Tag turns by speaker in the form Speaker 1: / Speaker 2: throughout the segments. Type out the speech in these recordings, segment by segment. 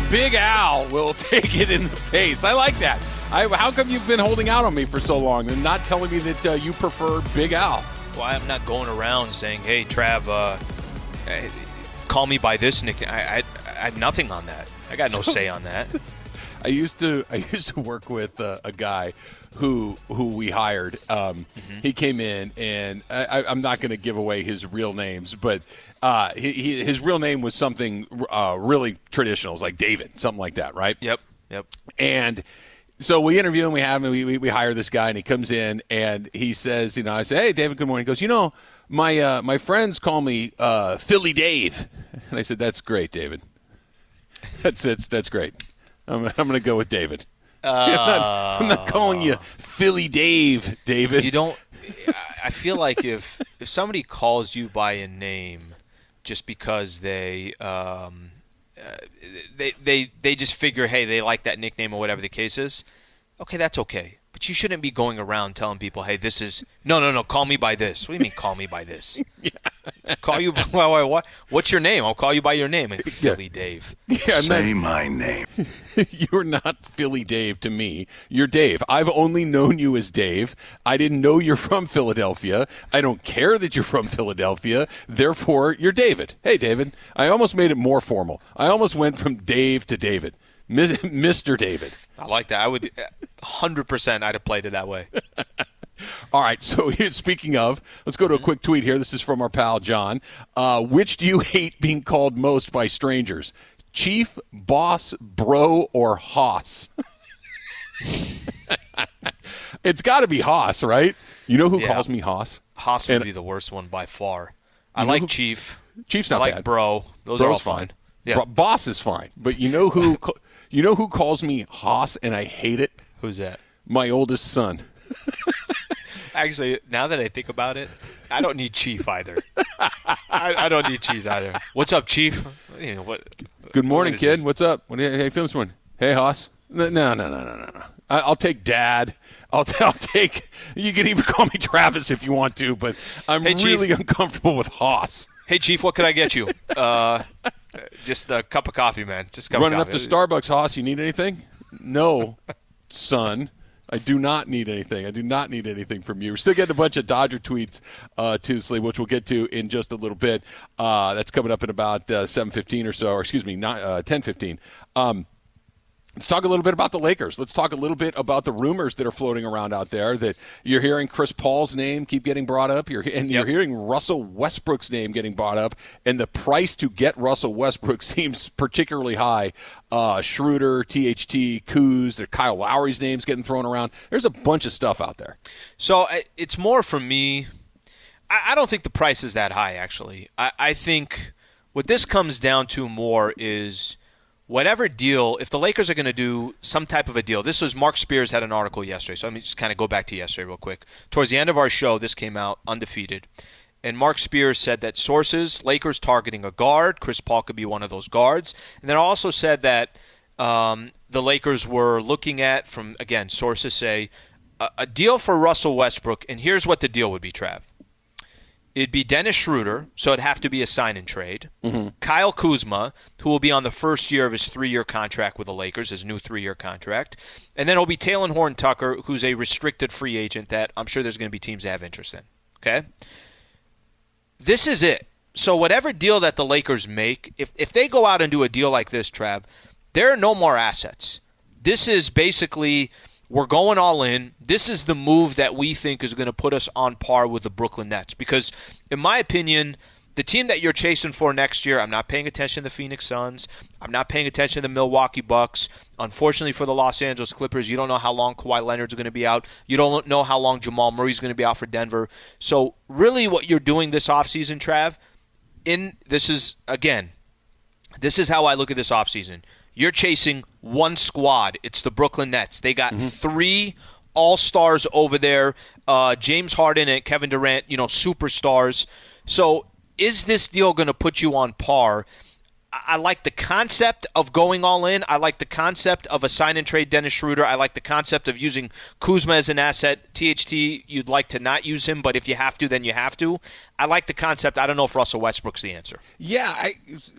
Speaker 1: Big Al will take it in the face. I like that. How come you've been holding out on me for so long and not telling me that you prefer Big Al?
Speaker 2: Well, I'm not going around saying, hey, Trav, call me by this nickname. I have nothing on that. I got no say on that.
Speaker 1: I used to work with a guy who we hired. He came in, and I'm not going to give away his real names, but his real name was something really traditional, like David, something like that, right?
Speaker 2: Yep.
Speaker 1: And so we interview him, we hire this guy, and he comes in, and he says, I say, hey, David, good morning. He goes, my friends call me Philly Dave. And I said, that's great, David. That's great. I'm going to go with David. I'm not calling you Philly Dave, David.
Speaker 2: You don't. I feel like if somebody calls you by a name just because they just figure, hey, they like that nickname or whatever the case is, okay, that's okay. But you shouldn't be going around telling people, hey, this is no, call me by this. What do you mean, call me by this? Call you by what? What's your name? I'll call you by your name. Philly Dave.
Speaker 1: Say my name. You're not Philly Dave to me. You're Dave. I've only known you as Dave. I didn't know you're from Philadelphia. I don't care that you're from Philadelphia. Therefore, you're David. Hey, David. I almost made it more formal. I almost went from Dave to David. Mr. David.
Speaker 2: I like that. I would 100% I'd have played it that way.
Speaker 1: All right, so speaking of, let's go to a quick tweet here. This is from our pal John. Which do you hate being called most by strangers? Chief, boss, bro, or hoss? It's got to be hoss, right? You know who calls me hoss?
Speaker 2: Hoss would be the worst one by far. I like Chief.
Speaker 1: Chief's not bad.
Speaker 2: I like bro. Those are all fine. Yeah.
Speaker 1: Boss is fine. But you know who calls me hoss and I hate it?
Speaker 2: Who's that?
Speaker 1: My oldest son.
Speaker 2: Actually, now that I think about it, I don't need Chief either. I don't need Chief either. What's up, Chief?
Speaker 1: Good morning, kid. This? What's up? How you feeling this morning? Hey, Hoss. No. I'll take Dad. I'll take. You can even call me Travis if you want to, but I'm really uncomfortable with Hoss.
Speaker 2: Hey, Chief, what can I get you? Just a cup of coffee, man. Just a cup
Speaker 1: Running
Speaker 2: of coffee.
Speaker 1: Up to Starbucks, Hoss. You need anything? No, son. I do not need anything. I do not need anything from you. We're still getting a bunch of Dodger tweets, too, Slee, which we'll get to in just a little bit. That's coming up in about 7:15 or so, or excuse me, 10:15. Let's talk a little bit about the Lakers. Let's talk a little bit about the rumors that are floating around out there that you're hearing Chris Paul's name keep getting brought up. You're hearing Russell Westbrook's name getting brought up, and the price to get Russell Westbrook seems particularly high. Schroeder, THT, Kuz, Kyle Lowry's name's getting thrown around. There's a bunch of stuff out there.
Speaker 2: So it's more for me. I don't think the price is that high, actually. I think what this comes down to more is whatever deal, if the Lakers are going to do some type of a deal, this was Mark Spears had an article yesterday, so let me just kind of go back to yesterday real quick. Towards the end of our show, this came out undefeated, and Mark Spears said that sources, Lakers targeting a guard, Chris Paul could be one of those guards, and then also said that the Lakers were looking at, from, again, sources say, a deal for Russell Westbrook, and here's what the deal would be, Trav. It'd be Dennis Schroeder, so it'd have to be a sign and trade. Mm-hmm. Kyle Kuzma, who will be on the first year of his 3-year contract with the Lakers, his new 3-year contract. And then it'll be Talen Horton-Tucker, who's a restricted free agent that I'm sure there's going to be teams that have interest in. Okay? This is it. So whatever deal that the Lakers make, if they go out and do a deal like this, Trav, there are no more assets. This is basically, we're going all in. This is the move that we think is going to put us on par with the Brooklyn Nets. Because, in my opinion, the team that you're chasing for next year, I'm not paying attention to the Phoenix Suns. I'm not paying attention to the Milwaukee Bucks. Unfortunately for the Los Angeles Clippers, you don't know how long Kawhi Leonard's going to be out. You don't know how long Jamal Murray's going to be out for Denver. So, really what you're doing this offseason, Trav, this is how I look at this offseason. You're chasing one squad. It's the Brooklyn Nets. They got 3 all-stars over there, James Harden and Kevin Durant, superstars. So is this deal going to put you on par? I like the concept of going all in. I like the concept of a sign-and-trade Dennis Schroeder. I like the concept of using Kuzma as an asset. THT, you'd like to not use him, but if you have to, then you have to. I like the concept. I don't know if Russell Westbrook's the answer.
Speaker 1: Yeah,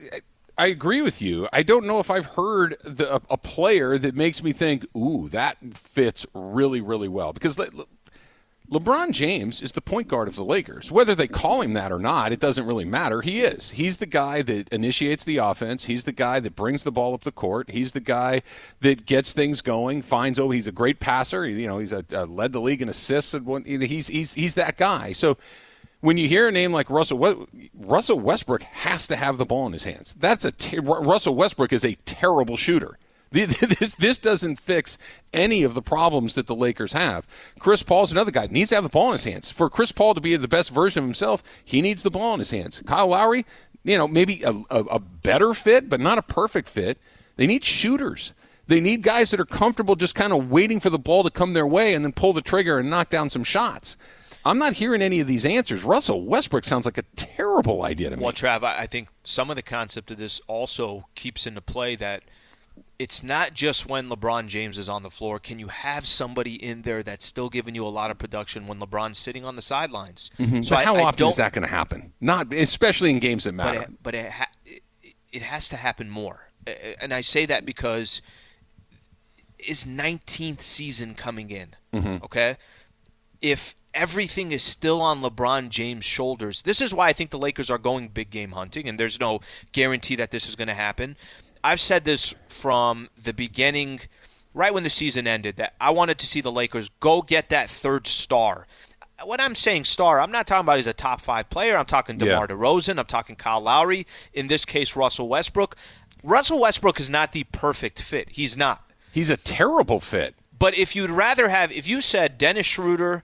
Speaker 1: I agree with you. I don't know if I've heard a player that makes me think, ooh, that fits really, really well. Because LeBron James is the point guard of the Lakers. Whether they call him that or not, it doesn't really matter. He is. He's the guy that initiates the offense. He's the guy that brings the ball up the court. He's the guy that gets things going, he's a great passer. He's led the league in assists. He's that guy. So when you hear a name like Russell Westbrook has to have the ball in his hands. Russell Westbrook is a terrible shooter. This doesn't fix any of the problems that the Lakers have. Chris Paul's another guy. Needs to have the ball in his hands. For Chris Paul to be the best version of himself, he needs the ball in his hands. Kyle Lowry, maybe a better fit, but not a perfect fit. They need shooters. They need guys that are comfortable just kind of waiting for the ball to come their way and then pull the trigger and knock down some shots. I'm not hearing any of these answers. Russell Westbrook sounds like a terrible idea to me.
Speaker 2: Well, Trav, I think some of the concept of this also keeps into play that it's not just when LeBron James is on the floor. Can you have somebody in there that's still giving you a lot of production when LeBron's sitting on the sidelines?
Speaker 1: Mm-hmm. So how often is that going to happen? Not especially in games that matter.
Speaker 2: But it has to happen more. And I say that because is 19th season coming in, okay? If everything is still on LeBron James' shoulders, this is why I think the Lakers are going big game hunting, and there's no guarantee that this is going to happen. I've said this from the beginning, right when the season ended, that I wanted to see the Lakers go get that third star. When I'm saying star, I'm not talking about he's a top 5 player. I'm talking DeMar DeRozan. I'm talking Kyle Lowry. In this case, Russell Westbrook. Russell Westbrook is not the perfect fit. He's not.
Speaker 1: He's a terrible fit.
Speaker 2: But if you said Dennis Schroeder,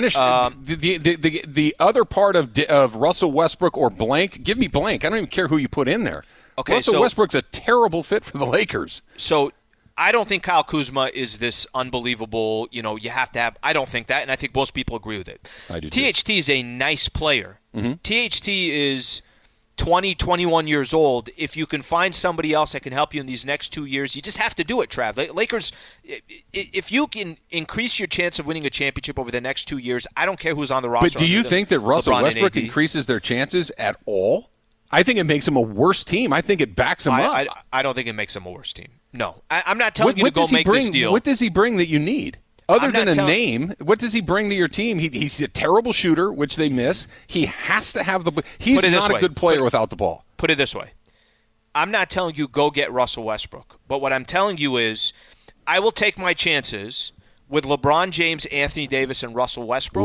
Speaker 1: the other part of Russell Westbrook or blank, give me blank. I don't even care who you put in there.
Speaker 2: Okay,
Speaker 1: Russell Westbrook's a terrible fit for the Lakers.
Speaker 2: So I don't think Kyle Kuzma is this unbelievable, you have to have – I don't think that, and I think most people agree with it.
Speaker 1: I do
Speaker 2: THT
Speaker 1: too.
Speaker 2: is a nice player.
Speaker 1: Mm-hmm.
Speaker 2: THT is 20, 21 years old. If you can find somebody else that can help you in these next 2 years, you just have to do it, Trav. Lakers, if you can increase your chance of winning a championship over the next 2 years, I don't care who's on the roster.
Speaker 1: But do you think that Russell Westbrook increases their chances at all? I think it makes them a worse team. I think it backs them up.
Speaker 2: I don't think it makes them a worse team. No. I'm not telling you to go make this deal.
Speaker 1: What does he bring that you need? Other than a name, what does he bring to your team? He's a terrible shooter, which they miss. He has to have the – he's not a good player without the ball.
Speaker 2: Put it this way. I'm not telling you go get Russell Westbrook. But what I'm telling you is I will take my chances with LeBron James, Anthony Davis, and Russell Westbrook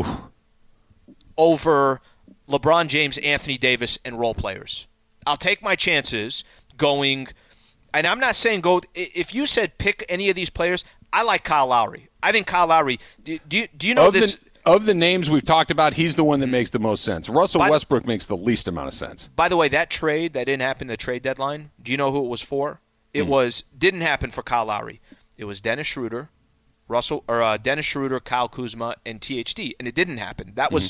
Speaker 2: over – LeBron James, Anthony Davis, and role players. I'll take my chances going, and I'm not saying go. If you said pick any of these players, I like Kyle Lowry. I think Kyle Lowry. Do you know this?
Speaker 1: Of the names we've talked about, he's the one that makes the most sense. Russell Westbrook makes the least amount of sense.
Speaker 2: By the way, that trade that didn't happen, the trade deadline. Do you know who it was for? It didn't happen for Kyle Lowry. It was Dennis Schroeder. Dennis Schroeder, Kyle Kuzma, and THT, and it didn't happen. That was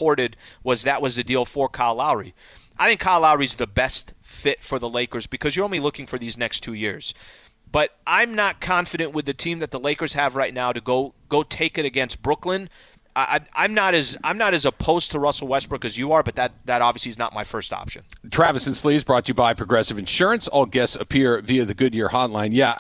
Speaker 2: that was the deal for Kyle Lowry. I think Kyle Lowry's the best fit for the Lakers because you're only looking for these next 2 years. But I'm not confident with the team that the Lakers have right now to go take it against Brooklyn. I'm not as opposed to Russell Westbrook as you are, but that obviously is not my first option.
Speaker 1: Travis and Sleeves brought to you by Progressive Insurance. All guests appear via the Goodyear hotline. Yeah,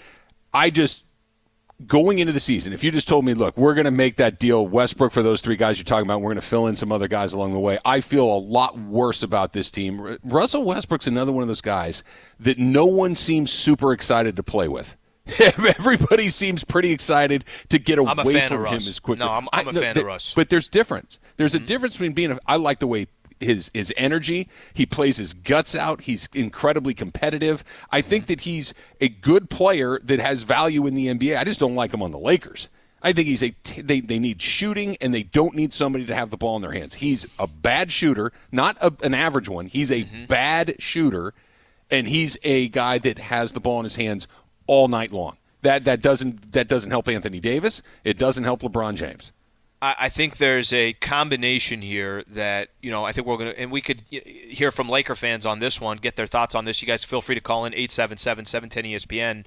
Speaker 1: I just. Going into the season, if you just told me, look, we're going to make that deal, Westbrook for those 3 guys you're talking about, we're going to fill in some other guys along the way, I feel a lot worse about this team. Russell Westbrook's another one of those guys that no one seems super excited to play with. Everybody seems pretty excited to get away from him as quickly.
Speaker 2: No, I'm a fan of Russ.
Speaker 1: But there's difference. There's a difference between I like the way his energy, he plays his guts out, he's incredibly competitive. I think that he's a good player that has value in the NBA. I just don't like him on the Lakers. I think they need shooting, and they don't need somebody to have the ball in their hands. He's a bad shooter, not an average one. He's a bad shooter, and he's a guy that has the ball in his hands all night long. That doesn't help Anthony Davis. It doesn't help LeBron James.
Speaker 2: I think there's a combination here that, I think we're going to – and we could hear from Laker fans on this one, get their thoughts on this. You guys feel free to call in 877-710-ESPN.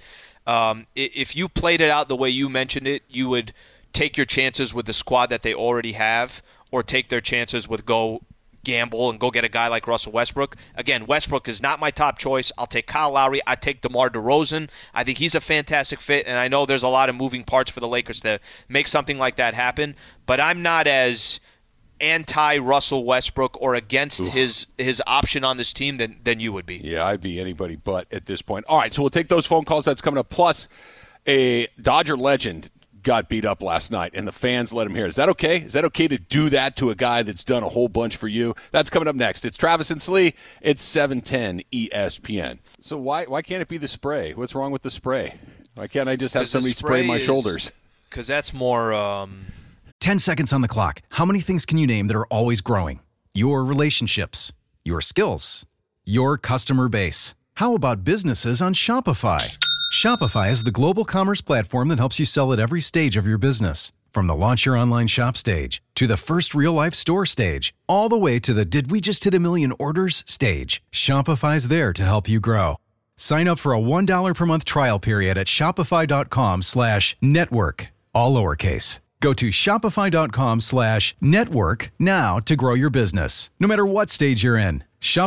Speaker 2: If you played it out the way you mentioned it, you would take your chances with the squad that they already have or take their chances with go gamble and go get a guy like Russell Westbrook. Again, Westbrook is not my top choice. I'll take Kyle Lowry. I take DeMar DeRozan. I think he's a fantastic fit, and I know there's a lot of moving parts for the Lakers to make something like that happen, but I'm not as anti-Russell Westbrook or against his option on this team than you would be.
Speaker 1: Yeah, I'd be anybody but at this point. All right, so we'll take those phone calls. That's coming up. Plus, a Dodger legend got beat up last night, and the fans let him hear. Is that okay? Is that okay to do that to a guy that's done a whole bunch for you? That's coming up next. It's Travis and Slee. It's 710 ESPN. So why can't it be the spray? What's wrong with the spray? Why can't I just have somebody spray my shoulders?
Speaker 2: Because that's more...
Speaker 3: 10 seconds on the clock. How many things can you name that are always growing? Your relationships, your skills, your customer base. How about businesses on Shopify? Shopify is the global commerce platform that helps you sell at every stage of your business. From the launch your online shop stage to the first real-life store stage, all the way to the did we just hit a million orders stage. Shopify's there to help you grow. Sign up for a $1 per month trial period at shopify.com/network, all lowercase. Go to shopify.com/network now to grow your business, no matter what stage you're in.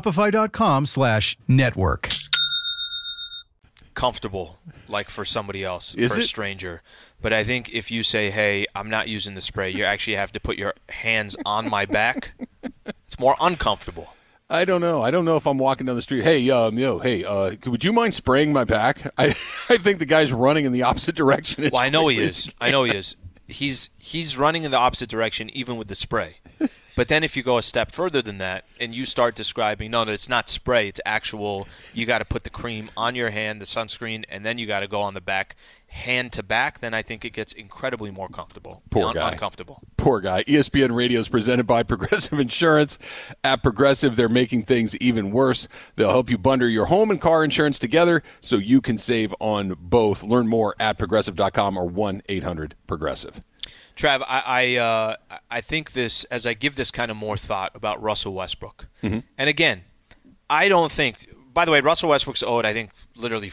Speaker 3: Shopify.com/network.
Speaker 2: Comfortable, like for somebody else,
Speaker 1: Is
Speaker 2: for
Speaker 1: it?
Speaker 2: a stranger. But I think if you say, hey, I'm not using the spray, you actually have to put your hands on my back. It's more uncomfortable.
Speaker 1: I don't know. I don't know if I'm walking down the street. Hey, would you mind spraying my back? I think the guy's running in the opposite direction.
Speaker 2: Well, I know he is. He's running in the opposite direction even with the spray. But then if you go a step further than that and you start describing, no, it's not spray, it's actual, you got to put the cream on your hand, the sunscreen, and then you got to go on the back, hand to back, then I think it gets incredibly more comfortable.
Speaker 1: Poor guy.
Speaker 2: Uncomfortable.
Speaker 1: Poor guy. ESPN Radio is presented by Progressive Insurance. At Progressive, they're making things even worse. They'll help you bundle your home and car insurance together so you can save on both. Learn more at Progressive.com or 1-800-PROGRESSIVE.
Speaker 2: Trav, I think this, as I give this kind of more thought about Russell Westbrook, and again, I don't think, by the way, Russell Westbrook's owed, I think, literally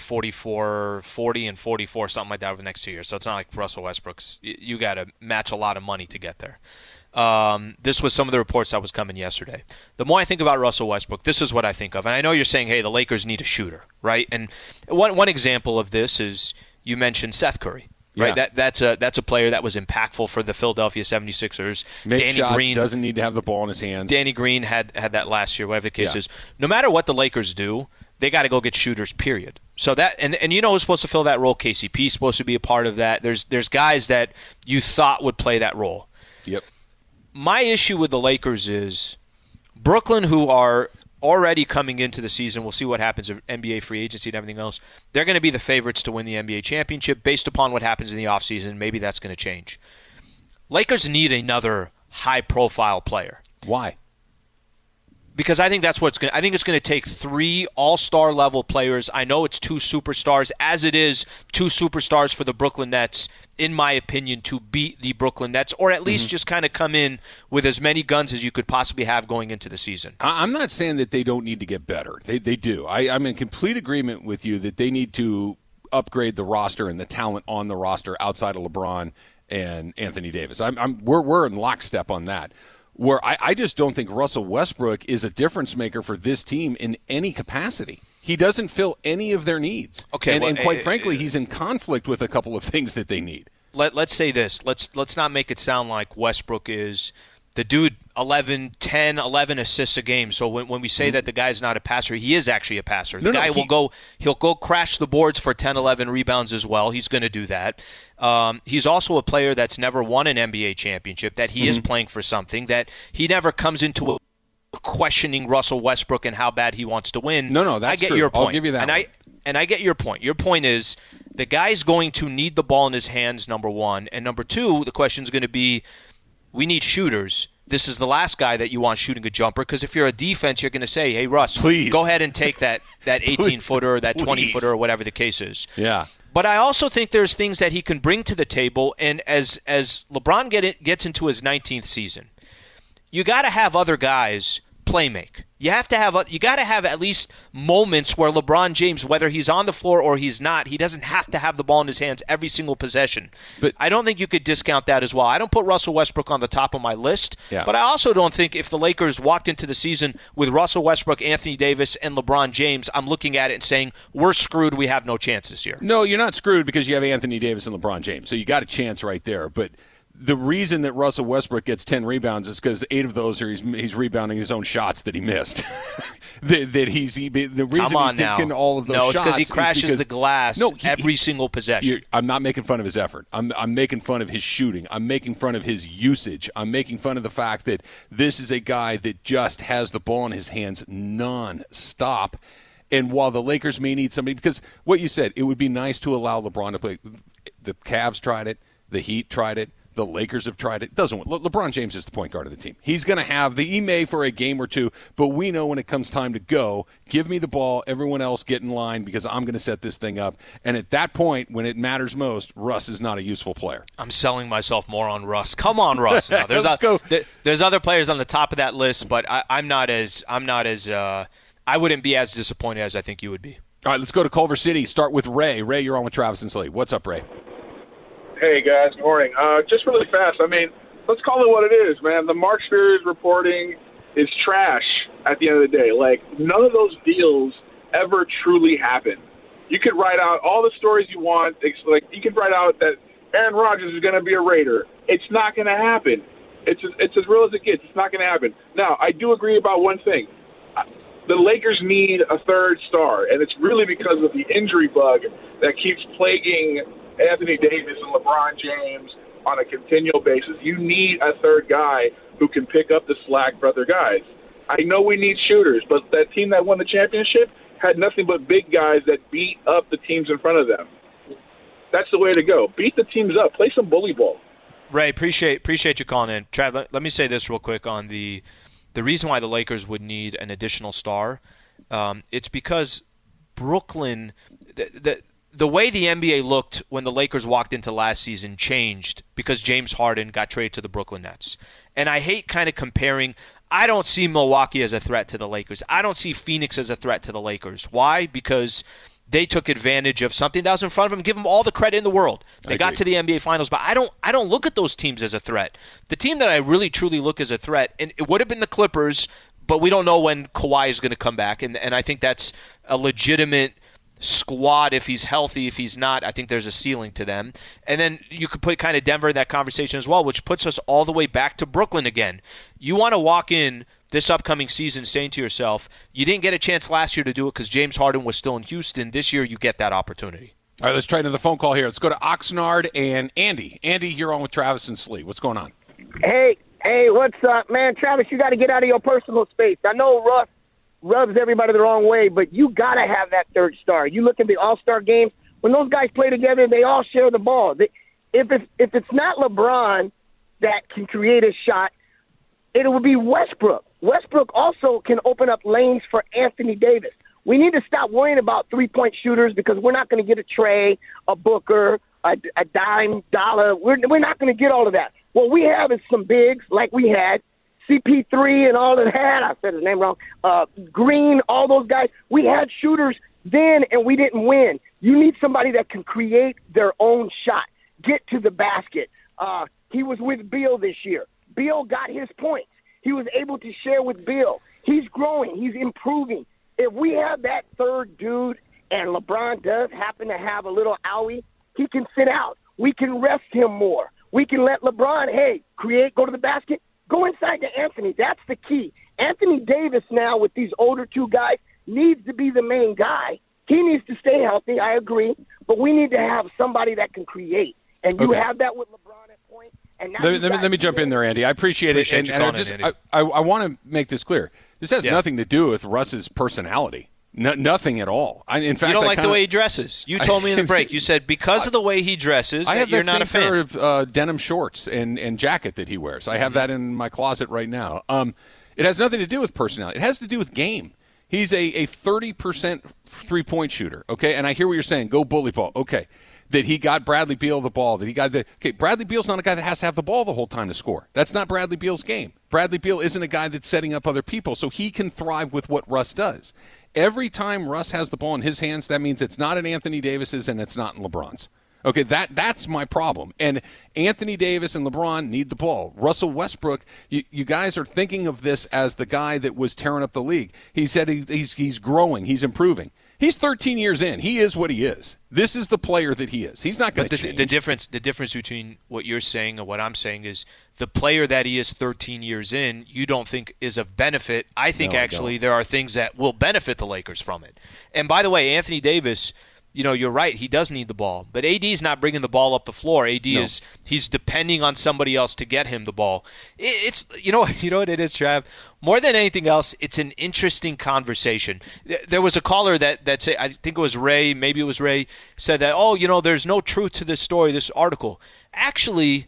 Speaker 2: 40 and 44, something like that over the next 2 years. So it's not like Russell Westbrook's, you got to match a lot of money to get there. This was some of the reports that was coming yesterday. The more I think about Russell Westbrook, this is what I think of. And I know you're saying, hey, the Lakers need a shooter, right? And one example of this is you mentioned Seth Curry. Right,
Speaker 1: Yeah.
Speaker 2: that's a player that was impactful for the Philadelphia 76ers.
Speaker 1: Danny Green doesn't need to have the ball in his hands.
Speaker 2: Danny Green had that last year, whatever the case
Speaker 1: Yeah.
Speaker 2: is. No matter what the Lakers do, they got to go get shooters, period. So that and you know who's supposed to fill that role? KCP's supposed to be a part of that. There's guys that you thought would play that role.
Speaker 1: Yep.
Speaker 2: My issue with the Lakers is Brooklyn, who are already coming into the season, we'll see what happens with NBA free agency and everything else. They're going to be the favorites to win the NBA championship based upon what happens in the offseason. Maybe that's going to change. Lakers need another high-profile player.
Speaker 1: Why?
Speaker 2: Because I think that's what's going. I think it's going to take 3 all-star level players. I know it's 2 superstars, as it is 2 superstars for the Brooklyn Nets, in my opinion, to beat the Brooklyn Nets, or at least just kind of come in with as many guns as you could possibly have going into the season.
Speaker 1: I'm not saying that they don't need to get better. They do. I'm in complete agreement with you that they need to upgrade the roster and the talent on the roster outside of LeBron and Anthony Davis. We're in lockstep on that. Where I just don't think Russell Westbrook is a difference maker for this team in any capacity. He doesn't fill any of their needs.
Speaker 2: Okay,
Speaker 1: and quite frankly, he's in conflict with a couple of things that they need.
Speaker 2: Let's say this. Let's not make it sound like Westbrook is the dude 11 assists a game. So when we say that the guy's not a passer, he is actually a passer. The guy he'll go crash the boards for 10, 11 rebounds as well. He's going to do that. He's also a player that's never won an NBA championship, that he is playing for something, that he never comes into questioning Russell Westbrook and how bad he wants to win.
Speaker 1: No, that's
Speaker 2: I get
Speaker 1: true.
Speaker 2: your point.
Speaker 1: I'll give you that one.
Speaker 2: And I get your point. Your point is the guy's going to need the ball in his hands, number one. And number two, the question is going to be, we need shooters. This is the last guy that you want shooting a jumper, because if you're a defense, you're going to say, hey, Russ,
Speaker 1: please
Speaker 2: go ahead and take that 18-footer or that 20-footer or whatever the case is.
Speaker 1: Yeah.
Speaker 2: But I also think there's things that he can bring to the table, and as LeBron gets into his 19th season, you got to have other guys play make. You got to have at least moments where LeBron James, whether he's on the floor or he's not, he doesn't have to have the ball in his hands every single possession. But I don't think you could discount that as well. I don't put Russell Westbrook on the top of my list, but I also don't think if the Lakers walked into the season with Russell Westbrook, Anthony Davis, and LeBron James, I'm looking at it and saying, we're screwed, we have no chance this year.
Speaker 1: No, you're not screwed because you have Anthony Davis and LeBron James, so you got a chance right there. But the reason that Russell Westbrook gets 10 rebounds is because 8 of those are he's rebounding his own shots that he missed. the reason he's taking all of those shots.
Speaker 2: No, it's because he crashes the glass every single possession.
Speaker 1: I'm not making fun of his effort. I'm making fun of his shooting. I'm making fun of his usage. I'm making fun of the fact that this is a guy that just has the ball in his hands non-stop. And while the Lakers may need somebody, because what you said, it would be nice to allow LeBron to play. The Cavs tried it. The Heat tried it. The Lakers have tried it. LeBron James is the point guard of the team. He's going to have the may for a game or two, but we know when it comes time to go, give me the ball, everyone else get in line because I'm going to set this thing up. And at that point, when it matters most, Russ is not a useful player.
Speaker 2: I'm selling myself more on Russ. Come on, Russ. Now.
Speaker 1: Let's go.
Speaker 2: There's other players on the top of that list, but I wouldn't be as disappointed as I think you would be.
Speaker 1: All right, let's go to Culver City. Start with Ray. Ray, you're on with Travis and Slade. What's up, Ray?
Speaker 4: Hey, guys. Good morning. Just really fast. I mean, let's call it what it is, man. The Mark Spears reporting is trash at the end of the day. Like, none of those deals ever truly happen. You could write out all the stories you want. Like, you could write out that Aaron Rodgers is going to be a Raider. It's not going to happen. It's as real as it gets. It's not going to happen. Now, I do agree about one thing. The Lakers need a third star, and it's really because of the injury bug that keeps plaguing Anthony Davis and LeBron James on a continual basis. You need a third guy who can pick up the slack for other guys. I know we need shooters, but that team that won the championship had nothing but big guys that beat up the teams in front of them. That's the way to go. Beat the teams up. Play some bully ball.
Speaker 2: Ray, appreciate you calling in. Trav, let me say this real quick on the reason why the Lakers would need an additional star. It's because Brooklyn the way the NBA looked when the Lakers walked into last season changed because James Harden got traded to the Brooklyn Nets. And I hate kind of comparing. I don't see Milwaukee as a threat to the Lakers. I don't see Phoenix as a threat to the Lakers. Why? Because they took advantage of something that was in front of them. Give them all the credit in the world. They got to the NBA Finals, but I don't look at those teams as a threat. The team that I really truly look as a threat, and it would have been the Clippers, but we don't know when Kawhi is going to come back, and I think that's a legitimate squad if he's healthy. If he's not, I think there's a ceiling to them. And then you could put kind of Denver in that conversation as well, which puts us all the way back to Brooklyn again. You want to walk in this upcoming season saying to yourself, you didn't get a chance last year to do it because James Harden was still in Houston. This year you get that opportunity.
Speaker 1: All right, let's try another phone call here. Let's go to Oxnard and Andy. Andy, you're on with Travis and Slee. What's going on?
Speaker 5: Hey, what's up, man? Travis, you got to get out of your personal space. I know Russ rubs everybody the wrong way, but you got to have that third star. You look at the All-Star games, when those guys play together, they all share the ball. If it's not LeBron that can create a shot, it would be Westbrook. Westbrook also can open up lanes for Anthony Davis. We need to stop worrying about three-point shooters because we're not going to get a Trey, a Booker, a dime, dollar. We're not going to get all of that. What we have is some bigs like we had, CP3 and all of that. I said his name wrong. Green, all those guys. We had shooters then, and we didn't win. You need somebody that can create their own shot, get to the basket. He was with Beal this year. Beal got his points. He was able to share with Beal. He's growing. He's improving. If we have that third dude and LeBron does happen to have a little owie, he can sit out. We can rest him more. We can let LeBron, create, go to the basket, go inside to Anthony. That's the key. Anthony Davis now with these older two guys needs to be the main guy. He needs to stay healthy, I agree, but we need to have somebody that can create. And you have that with LeBron at point. And now
Speaker 1: let me jump in there, Andy. I appreciate it. And I want to make this clear. This has nothing to do with Russ's personality. Nothing at all. In fact,
Speaker 2: you don't like the way he dresses. You told me in the break. You said because of the way he dresses, you're not a fan.
Speaker 1: I have that same pair of denim shorts and jacket that he wears. I have that in my closet right now. It has nothing to do with personality. It has to do with game. He's a 30% three-point shooter, okay? And I hear what you're saying. Go bully ball. Okay. That he got Bradley Beal the ball. Bradley Beal's not a guy that has to have the ball the whole time to score. That's not Bradley Beal's game. Bradley Beal isn't a guy that's setting up other people, so he can thrive with what Russ does. Every time Russ has the ball in his hands, that means it's not in Anthony Davis's and it's not in LeBron's. Okay, that's my problem. And Anthony Davis and LeBron need the ball. Russell Westbrook, you guys are thinking of this as the guy that was tearing up the league. He said he's growing, he's improving. He's 13 years in. He is what he is. This is the player that he is. He's not going to change.
Speaker 2: The difference between what you're saying and what I'm saying is the player that he is 13 years in, you don't think is of benefit. I think actually there are things that will benefit the Lakers from it. And by the way, Anthony Davis, you're right. He does need the ball, but AD's not bringing the ball up the floor. He's depending on somebody else to get him the ball. It's you know what it is, Trav. More than anything else, it's an interesting conversation. There was a caller that said, I think it was Ray, maybe it was Ray, said that there's no truth to this story, this article. Actually,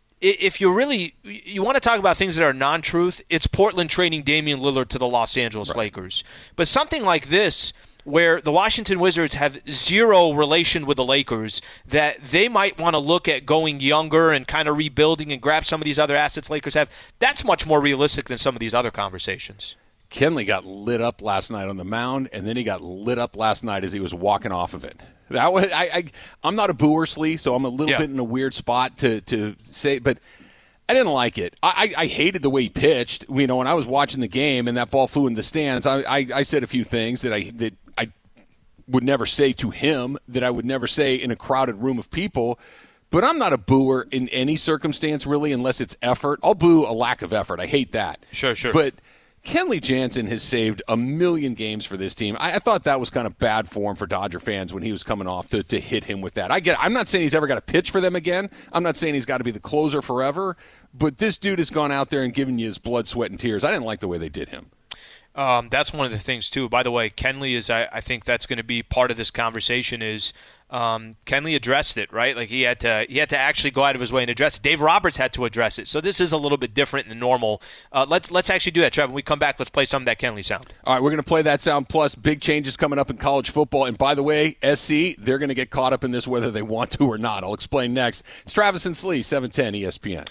Speaker 2: if you want to talk about things that are non-truth, it's Portland trading Damian Lillard to the Los Angeles Lakers. But something like this, where the Washington Wizards have zero relation with the Lakers, that they might want to look at going younger and kind of rebuilding and grab some of these other assets Lakers have, that's much more realistic than some of these other conversations.
Speaker 1: Kenley got lit up last night on the mound, and then he got lit up last night as he was walking off of it. That was I'm not a booer, Slee, so I'm a little bit in a weird spot to say, but I didn't like it. I hated the way he pitched. When I was watching the game and that ball flew in the stands, I said a few things that I would never say to him, that I would never say in a crowded room of people. But I'm not a booer in any circumstance, really, unless it's effort. I'll boo a lack of effort. I hate that.
Speaker 2: Sure.
Speaker 1: But Kenley Jansen has saved a million games for this team. I thought that was kind of bad form for Dodger fans when he was coming off to hit him with that. I'm not saying he's ever got to pitch for them again. I'm not saying he's got to be the closer forever. But this dude has gone out there and given you his blood, sweat, and tears. I didn't like the way they did him.
Speaker 2: That's one of the things, too. By the way, Kenley is, I think that's going to be part of this conversation is Kenley addressed it, right? Like he had to actually go out of his way and address it. Dave Roberts had to address it. So this is a little bit different than normal. Let's actually do that, Trevor. When we come back, let's play some of that Kenley sound.
Speaker 1: All right, we're going to play that sound, plus big changes coming up in college football. And by the way, SC, they're going to get caught up in this whether they want to or not. I'll explain next. It's Travis and Slee, 710 ESPN.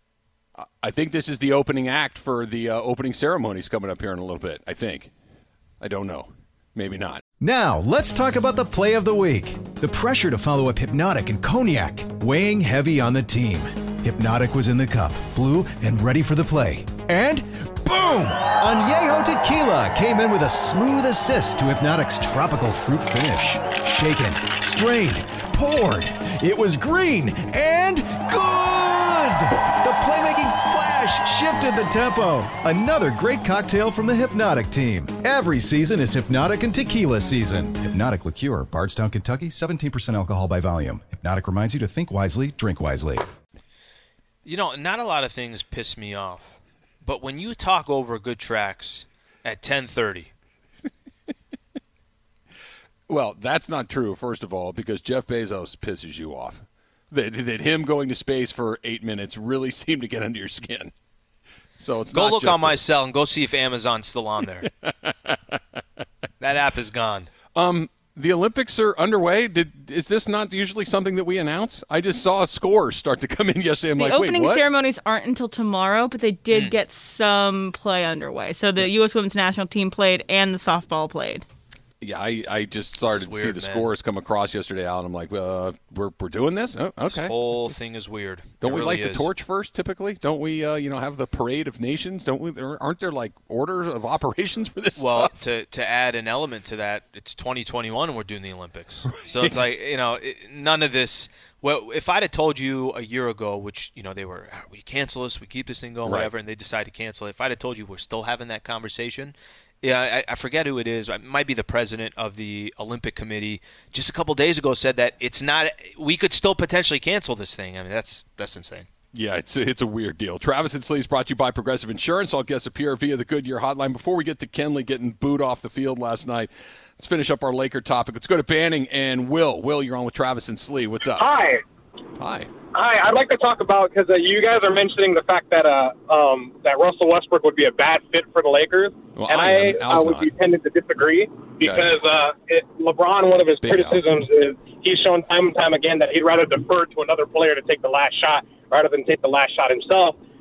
Speaker 1: I think this is the opening act for the opening ceremonies coming up here in a little bit, I think. I don't know. Maybe not.
Speaker 3: Now, let's talk about the play of the week. The pressure to follow up Hypnotic and Cognac, weighing heavy on the team. Hypnotic was in the cup, blue, and ready for the play. And boom! Añejo Tequila came in with a smooth assist to Hypnotic's tropical fruit finish. Shaken, strained, poured. It was green and good! The playmaking splash shifted the tempo. Another great cocktail from the Hypnotic team. Every season is Hypnotic and Tequila season. Hypnotic Liqueur, Bardstown, Kentucky, 17% alcohol by volume. Hypnotic reminds you to think wisely, drink wisely.
Speaker 2: Not a lot of things piss me off, but when you talk over good tracks at 10:30.
Speaker 1: Well, that's not true, first of all, because Jeff Bezos pisses you off. That him going to space for 8 minutes really seemed to get under your skin. So it's
Speaker 2: go
Speaker 1: not
Speaker 2: look
Speaker 1: just
Speaker 2: on my cell and go see if Amazon's still on there. That app is gone.
Speaker 1: The Olympics are underway. Is this not usually something that we announce? I just saw scores start to come in yesterday. I'm
Speaker 6: the
Speaker 1: like,
Speaker 6: opening
Speaker 1: wait, what?
Speaker 6: ceremonies aren't until tomorrow, but they did get some play underway. So the U.S. women's national team played and the softball played.
Speaker 1: Yeah, I just started to see the scores come across yesterday, Alan. I'm like, we're doing this? Oh, okay.
Speaker 2: This whole thing is weird.
Speaker 1: Don't we
Speaker 2: really
Speaker 1: light the torch first, typically? Don't we, have the parade of nations? Don't we? Aren't there, orders of operations for this stuff?
Speaker 2: Well, to add an element to that, it's 2021 and we're doing the Olympics. So it's like, none of this. Well, if I'd have told you a year ago, which, they were, we cancel this, we keep this thing going, whatever, and they decide to cancel it. If I'd have told you we're still having that conversation, yeah, I forget who it is. It might be the president of the Olympic Committee. Just a couple days ago said that it's not. We could still potentially cancel this thing. I mean, that's insane.
Speaker 1: Yeah, it's a weird deal. Travis and Slee is brought to you by Progressive Insurance. All guests appear via the Goodyear hotline. Before we get to Kenley getting booed off the field last night, let's finish up our Laker topic. Let's go to Banning and Will. Will, you're on with Travis and Slee. What's up?
Speaker 7: Hi. I'd like to talk about, because you guys are mentioning the fact that that Russell Westbrook would be a bad fit for the Lakers,
Speaker 1: well,
Speaker 7: and I would be tending to disagree because LeBron, one of his criticisms is he's shown time and time again that he'd rather defer to another player to take the last shot rather than take the last shot himself.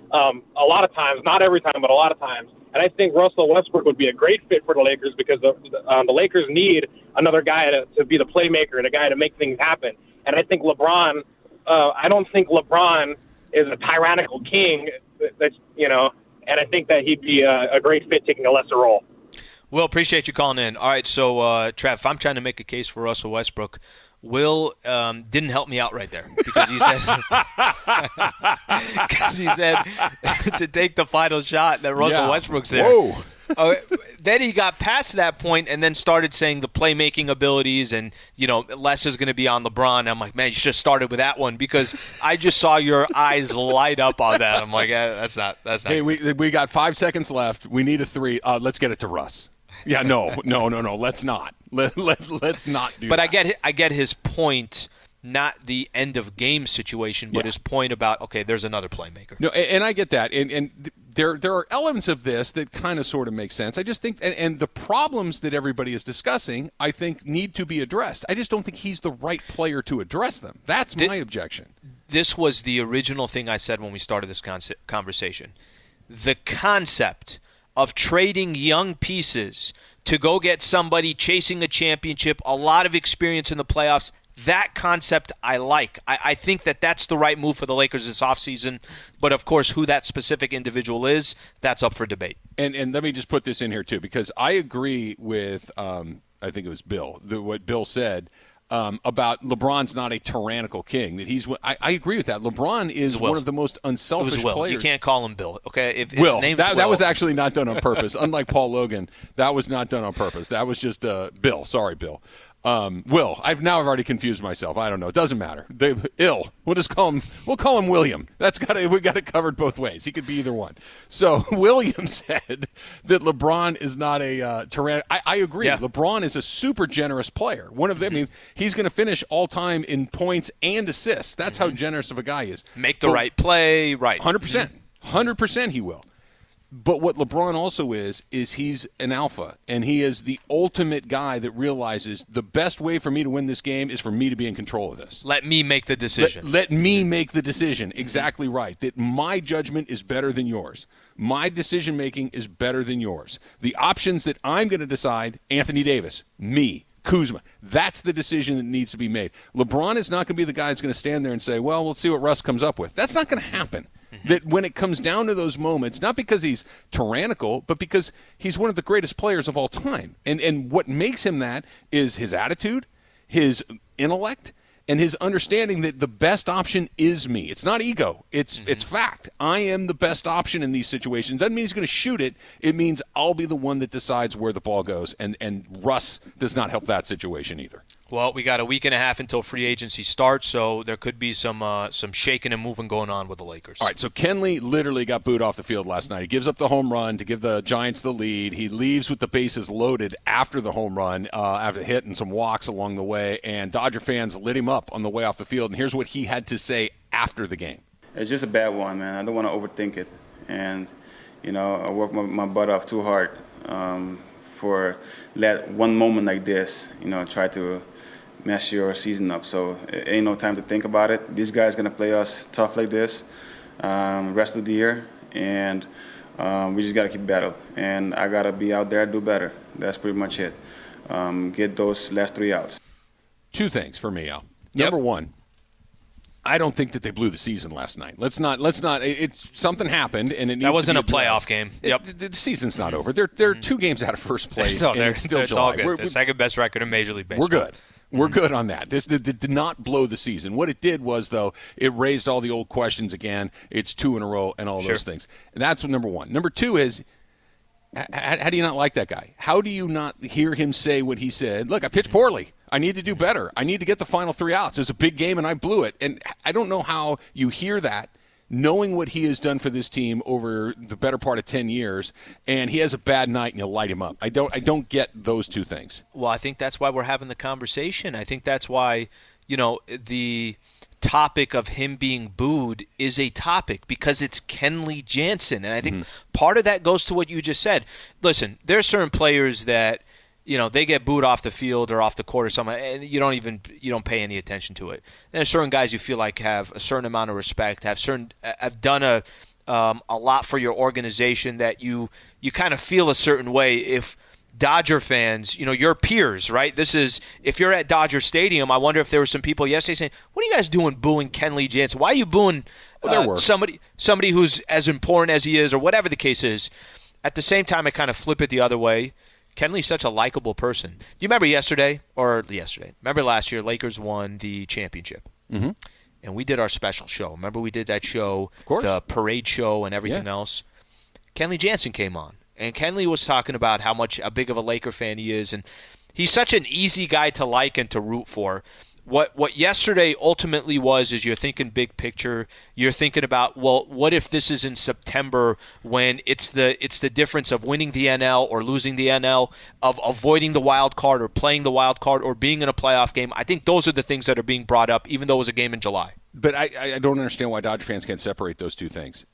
Speaker 7: a lot of times, not every time, but a lot of times. And I think Russell Westbrook would be a great fit for the Lakers because the Lakers need another guy to be the playmaker and a guy to make things happen. And I think LeBron, I don't think LeBron is a tyrannical king, and I think that he'd be a great fit taking a lesser role.
Speaker 2: Will, appreciate you calling in. All right, so, Trav, if I'm trying to make a case for Russell Westbrook, Will didn't help me out right there because he said to take the final shot that Russell Westbrook's there.
Speaker 1: Whoa.
Speaker 2: Then he got past that point and then started saying the playmaking abilities and, less is going to be on LeBron. I'm like, man, you should have started with that one because I just saw your eyes light up on that. I'm like, that's not.
Speaker 1: Hey, we got 5 seconds left. We need a 3. Let's get it to Russ. Yeah, no. Let's not. Let's not do
Speaker 2: but
Speaker 1: that.
Speaker 2: I get his point, not the end of game situation, but his point about, okay, there's another playmaker.
Speaker 1: No, and I get that. And there are elements of this that kind of sort of make sense. I just think, and the problems that everybody is discussing, I think, need to be addressed. I just don't think he's the right player to address them. That's my objection.
Speaker 2: This was the original thing I said when we started this conversation. The concept of trading young pieces to go get somebody chasing a championship, a lot of experience in the playoffs, that concept I like. I think that that's the right move for the Lakers this offseason. But, of course, who that specific individual is, that's up for debate. And
Speaker 1: let me just put this in here, too, because I agree with, I think it was Bill, what Bill said about LeBron's not a tyrannical king. That he's. I agree with that. LeBron is one of the most unselfish players.
Speaker 2: You can't call him Bill, okay? If
Speaker 1: Will.
Speaker 2: His name's
Speaker 1: that was actually not done on purpose. Unlike Paul Logan, that was not done on purpose. That was just Bill. Sorry, Bill. Will. I've already confused myself. I don't know. It doesn't matter. We'll just call him. We'll call him William. We got it covered both ways. He could be either one. So William said that LeBron is not a tyrannical. I agree. Yeah. LeBron is a super generous player. One of them. I mean, he's going to finish all time in points and assists. That's how generous of a guy he is.
Speaker 2: Make the right play. Right.
Speaker 1: 100%. 100% he will. But what LeBron also is he's an alpha, and he is the ultimate guy that realizes the best way for me to win this game is for me to be in control of this.
Speaker 2: Let me make the decision.
Speaker 1: Let me make the decision. Exactly right. That my judgment is better than yours. My decision-making is better than yours. The options that I'm going to decide, Anthony Davis, me, Kuzma, that's the decision that needs to be made. LeBron is not going to be the guy that's going to stand there and say, well, we'll see what Russ comes up with. That's not going to happen. That when it comes down to those moments, not because he's tyrannical, but because he's one of the greatest players of all time. And what makes him that is his attitude, his intellect, and his understanding that the best option is me. It's not ego. It's fact. I am the best option in these situations. Doesn't mean he's going to shoot it. It means I'll be the one that decides where the ball goes. And Russ does not help that situation either.
Speaker 2: Well, we got a week and a half until free agency starts, so there could be some shaking and moving going on with the Lakers.
Speaker 1: All right, so Kenley literally got booed off the field last night. He gives up the home run to give the Giants the lead. He leaves with the bases loaded after the home run, after hitting some walks along the way, and Dodger fans lit him up on the way off the field. And here's what he had to say after the game.
Speaker 8: It's just a bad one, man. I don't want to overthink it. And, I worked my butt off too hard for let one moment like this, try to mess your season up. So it ain't no time to think about it. These guys going to play us tough like this rest of the year, and we just got to keep battle. And I got to be out there, do better. That's pretty much it. Get those last 3 outs.
Speaker 1: 2 things for me, Al. Number one, I don't think that they blew the season last night. Let's not. It's something happened, and it needs
Speaker 2: that wasn't
Speaker 1: to be
Speaker 2: a playoff game. Yep,
Speaker 1: the season's not over. They're 2 games out of first place, and it's still
Speaker 2: it's
Speaker 1: July.
Speaker 2: All good. The second best record in Major League Baseball.
Speaker 1: We're good. We're good on that. This did not blow the season. What it did was, though, it raised all the old questions again. It's 2 in a row and all those things. And that's number one. Number 2 is, how do you not like that guy? How do you not hear him say what he said? Look, I pitched poorly. I need to do better. I need to get the final 3 outs. It's a big game, and I blew it. And I don't know how you hear that, knowing what he has done for this team over the better part of 10 years, and he has a bad night and you light him up. I don't get those 2 things.
Speaker 2: Well, I think that's why we're having the conversation. I think that's why, the topic of him being booed is a topic because it's Kenley Jansen. And I think part of that goes to what you just said. Listen, there are certain players that, they get booed off the field or off the court or something, and you don't pay any attention to it. And there's certain guys you feel like have a certain amount of respect, have done a lot for your organization, that you kind of feel a certain way if Dodger fans, your peers, right? This is, if you're at Dodger Stadium, I wonder if there were some people yesterday saying, what are you guys doing booing Kenley Jansen? Why are you booing somebody who's as important as he is, or whatever the case is? At the same time, I kind of flip it the other way. Kenley's such a likable person. Do you remember remember last year, Lakers won the championship.
Speaker 1: Mm-hmm.
Speaker 2: And we did our special show. Remember we did that show,
Speaker 1: of course,
Speaker 2: the parade show and everything else? Kenley Jansen came on. And Kenley was talking about how big of a Laker fan he is, and he's such an easy guy to like and to root for. What yesterday ultimately is you're thinking big picture. You're thinking about, well, what if this is in September, when it's the difference of winning the NL or losing the NL, of avoiding the wild card or playing the wild card or being in a playoff game. I think those are the things that are being brought up, even though it was a game in July.
Speaker 1: But I don't understand why Dodger fans can't separate those two things.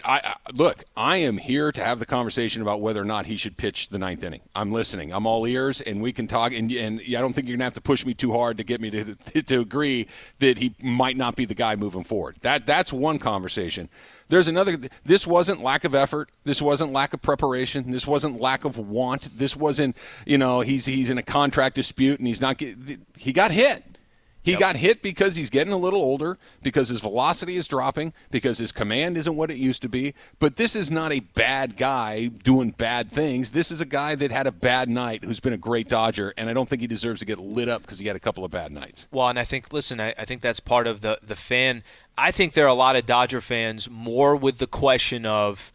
Speaker 1: I am here to have the conversation about whether or not he should pitch the ninth inning. I'm listening. I'm all ears, and we can talk. And I don't think you're gonna have to push me too hard to get me to agree that he might not be the guy moving forward. That's one conversation. There's another. This wasn't lack of effort. This wasn't lack of preparation. This wasn't lack of want. This wasn't he's in a contract dispute and he's not. He got hit. He got hit because he's getting a little older, because his velocity is dropping, because his command isn't what it used to be. But this is not a bad guy doing bad things. This is a guy that had a bad night who's been a great Dodger, and I don't think he deserves to get lit up because he had a couple of bad nights.
Speaker 2: Well, and I think that's part of the fan. I think there are a lot of Dodger fans more with the question of,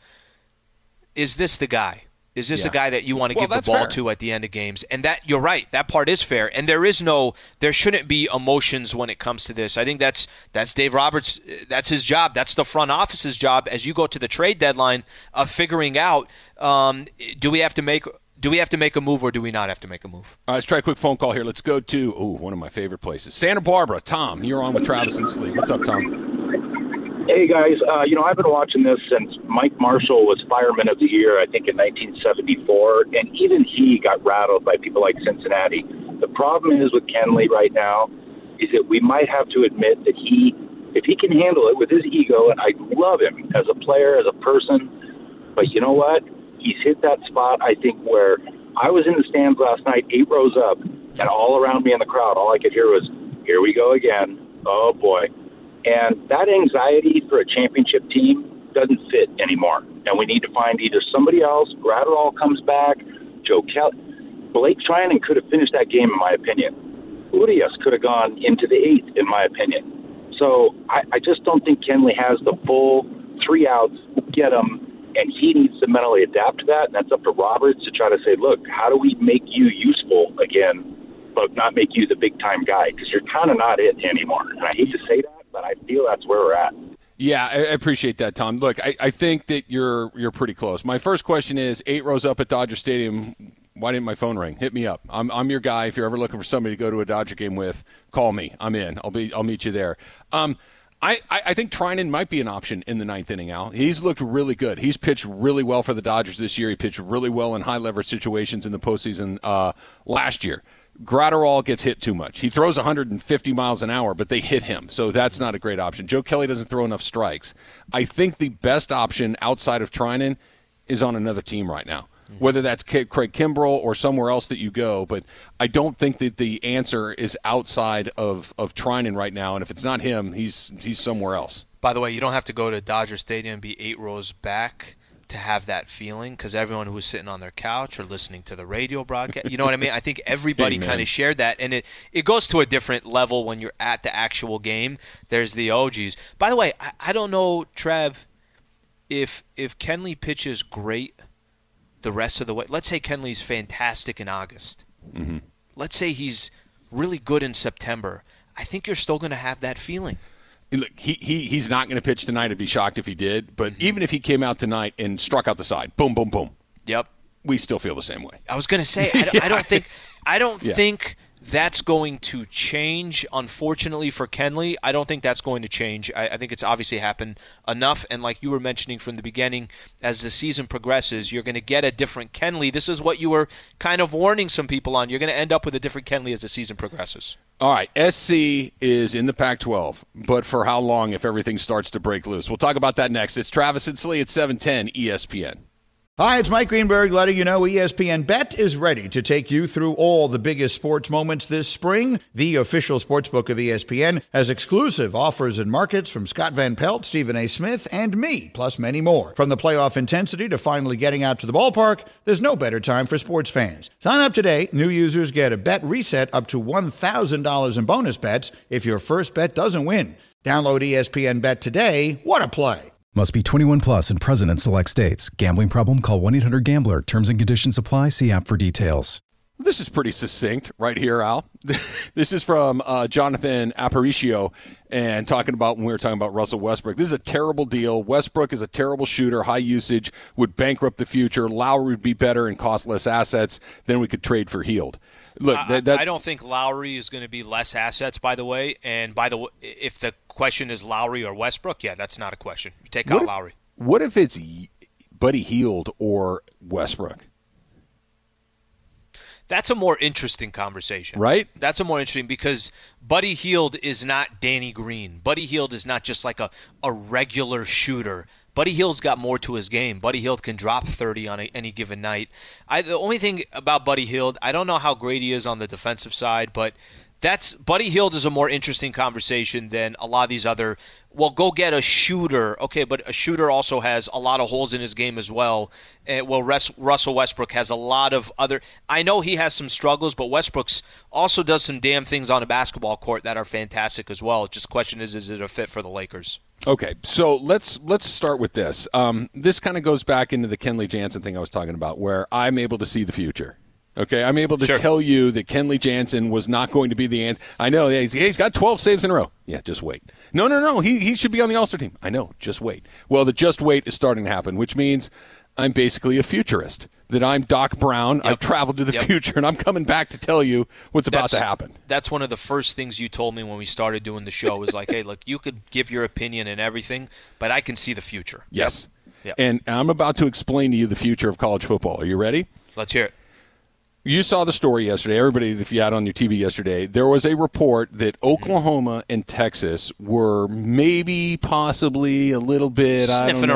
Speaker 2: is this the guy? Is this a guy that you want to give the ball to at the end of games? And that, you're right, that part is fair. And there shouldn't be emotions when it comes to this. I think that's Dave Roberts. That's his job. That's the front office's job as you go to the trade deadline of figuring out, do we have to make a move or do we not have to make a move?
Speaker 1: All right, let's try a quick phone call here. Let's go to one of my favorite places, Santa Barbara. Tom, you're on with Travis and Slee. What's up, Tom?
Speaker 9: Hey, guys. I've been watching this since Mike Marshall was Fireman of the Year, I think, in 1974, and even he got rattled by people like Cincinnati. The problem is with Kenley right now is that we might have to admit that if he can handle it with his ego, and I love him as a player, as a person, but you know what? He's hit that spot, I think, where I was in the stands last night, 8 rows up, and all around me in the crowd, all I could hear was, here we go again. Oh, boy. And that anxiety for a championship team doesn't fit anymore. And we need to find either somebody else, Gratterall comes back, Joe Kelly. Blake Treinen could have finished that game, in my opinion. Urias could have gone into the 8th, in my opinion. So I just don't think Kenley has the full 3 outs, get him, and he needs to mentally adapt to that. And that's up to Roberts to try to say, look, how do we make you useful again, but not make you the big-time guy? Because you're kind of not it anymore. And I hate to say that, but I feel that's where we're at.
Speaker 1: Yeah, I appreciate that, Tom. Look, I think that you're pretty close. My first question is, 8 rows up at Dodger Stadium, why didn't my phone ring? Hit me up. I'm your guy. If you're ever looking for somebody to go to a Dodger game with, call me. I'm in. I'll meet you there. I think Treinen might be an option in the 9th inning, Al. He's looked really good. He's pitched really well for the Dodgers this year. He pitched really well in high-leverage situations in the postseason last year. Gratterall gets hit too much. He throws 150 miles an hour, but they hit him, so that's not a great option. Joe Kelly doesn't throw enough strikes. I think the best option outside of Treinen is on another team right now, whether that's Craig Kimbrell or somewhere else that you go, but I don't think that the answer is outside of Treinen right now, and if it's not him, he's somewhere else.
Speaker 2: By the way, you don't have to go to Dodger Stadium and be 8 rows back to have that feeling, because everyone who was sitting on their couch or listening to the radio broadcast, you know what I mean? I think everybody kind of shared that, and it goes to a different level when you're at the actual game. There's the OGs. By the way, I don't know, Trev, if Kenley pitches great the rest of the way. Let's say Kenley's fantastic in August.
Speaker 1: Mm-hmm.
Speaker 2: Let's say he's really good in September. I think you're still going to have that feeling.
Speaker 1: Look, he's not going to pitch tonight. I'd be shocked if he did. But even if he came out tonight and struck out the side, boom, boom, boom.
Speaker 2: Yep.
Speaker 1: We still feel the same way.
Speaker 2: I was going to say, I don't think that's going to change. Unfortunately for Kenley, I don't think that's going to change. I think it's obviously happened enough. And like you were mentioning from the beginning, as the season progresses, you're going to get a different Kenley. This is what you were kind of warning some people on. You're going to end up with a different Kenley as the season progresses.
Speaker 1: All right, SC is in the Pac-12, but for how long if everything starts to break loose? We'll talk about that next. It's Travis and Slee at 710 ESPN.
Speaker 10: Hi, it's Mike Greenberg letting you know ESPN Bet is ready to take you through all the biggest sports moments this spring. The official sportsbook of ESPN has exclusive offers and markets from Scott Van Pelt, Stephen A. Smith, and me, plus many more. From the playoff intensity to finally getting out to the ballpark, there's no better time for sports fans. Sign up today. New users get a bet reset up to $1,000 in bonus bets if your first bet doesn't win. Download ESPN Bet today. What a play.
Speaker 3: Must be 21 plus and present in select states. Gambling problem? Call 1-800-GAMBLER. Terms and conditions apply. See app for details.
Speaker 1: This is pretty succinct right here, Al. This is from Jonathan Aparicio, and talking about when we were talking about Russell Westbrook. This is a terrible deal. Westbrook is a terrible shooter, high usage, would bankrupt the future. Lowry would be better and cost less assets. Then we could trade for Hield. Look,
Speaker 2: I don't think Lowry is going to be less assets, by the way. And by the way, if the question is Lowry or Westbrook, yeah, that's not a question. You take out Lowry.
Speaker 1: What if it's Buddy Hield or Westbrook?
Speaker 2: That's a more interesting conversation.
Speaker 1: Right?
Speaker 2: That's a more interesting because Buddy Hield is not Danny Green. Buddy Hield is not just like a regular shooter. Buddy Hield's got more to his game. Buddy Hield can drop 30 on any given night. The only thing about Buddy Hield, I don't know how great he is on the defensive side, but Buddy Hield is a more interesting conversation than a lot of these other, well, go get a shooter. Okay, but a shooter also has a lot of holes in his game as well. Russell Westbrook has a lot of other, I know he has some struggles, but Westbrook's also does some damn things on a basketball court that are fantastic as well. Just the question is it a fit for the Lakers?
Speaker 1: Okay, so let's start with this. This kind of goes back into the Kenley Jansen thing I was talking about, where I'm able to see the future. Okay, I'm able to tell you that Kenley Jansen was not going to be the answer. I know he's got 12 saves in a row. Yeah, just wait. No, he should be on the All-Star team. I know, just wait. Well, the just wait is starting to happen, which means I'm basically a futurist. That I'm Doc Brown. I've traveled to the future, and I'm coming back to tell you what's about to happen.
Speaker 2: That's one of the first things you told me when we started doing the show. Was like, hey, look, you could give your opinion and everything, but I can see the future.
Speaker 1: Yes.
Speaker 2: Yep.
Speaker 1: And I'm about to explain to you the future of college football. Are you ready?
Speaker 2: Let's hear it.
Speaker 1: You saw the story yesterday. Everybody, if you had on your TV yesterday, there was a report that Oklahoma and Texas were maybe, possibly, a little bit, sniffing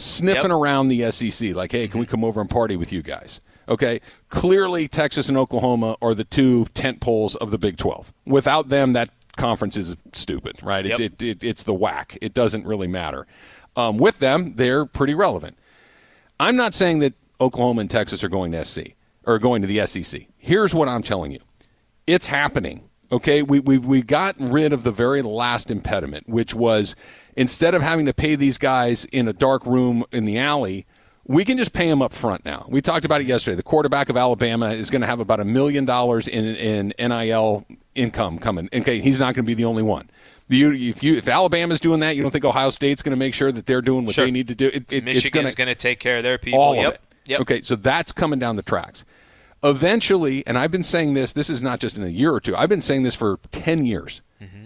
Speaker 1: around the SEC. Like, hey, can we come over and party with you guys? Okay, clearly Texas and Oklahoma are the two tent poles of the Big 12. Without them, that conference is stupid, right? It's the whack. It doesn't really matter. With them, they're pretty relevant. I'm not saying that Oklahoma and Texas are going to SC. Or going to the SEC. Here's what I'm telling you. It's happening. Okay? We got rid of the very last impediment, which was instead of having to pay these guys in a dark room in the alley, we can just pay them up front now. We talked about it yesterday. The quarterback of Alabama is going to have about $1 million in NIL income coming. Okay, he's not going to be the only one. If Alabama's doing that, you don't think Ohio State's going to make sure that they're doing what they need to do?
Speaker 2: Michigan's going to take care of their people.
Speaker 1: All of it. Yep. Okay, so that's coming down the tracks. Eventually, and I've been saying this is not just in a year or two, I've been saying this for 10 years. Mm-hmm.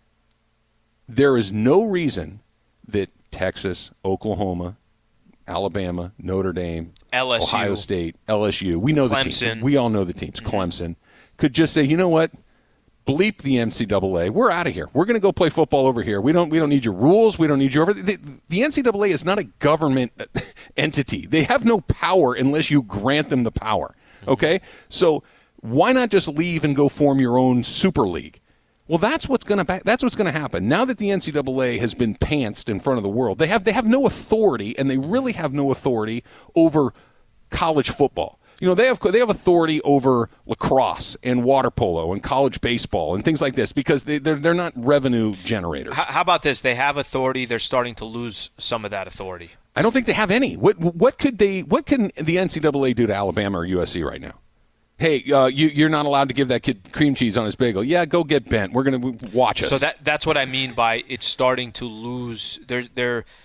Speaker 1: There is no reason that Texas, Oklahoma, Alabama, Notre Dame,
Speaker 2: LSU,
Speaker 1: Ohio State, LSU, we know
Speaker 2: Clemson.
Speaker 1: The teams. We all know the teams. Mm-hmm. Clemson could just say, you know what? Bleep the NCAA. We're out of here. We're going to go play football over here. We don't need your rules. We don't need your the NCAA is not a government entity. They have no power unless you grant them the power. Okay? So why not just leave and go form your own super league? Well, that's what's going to happen. Now that the NCAA has been pantsed in front of the world, they have no authority, and they really have no authority over college football. You know, they have authority over lacrosse and water polo and college baseball and things like this because they're not revenue generators.
Speaker 2: How about this? They have authority. They're starting to lose some of that authority.
Speaker 1: I don't think they have any. What can the NCAA do to Alabama or USC right now? Hey, you're not allowed to give that kid cream cheese on his bagel. Yeah, go get bent. We're going to watch us.
Speaker 2: So that's what I mean by it's starting to lose.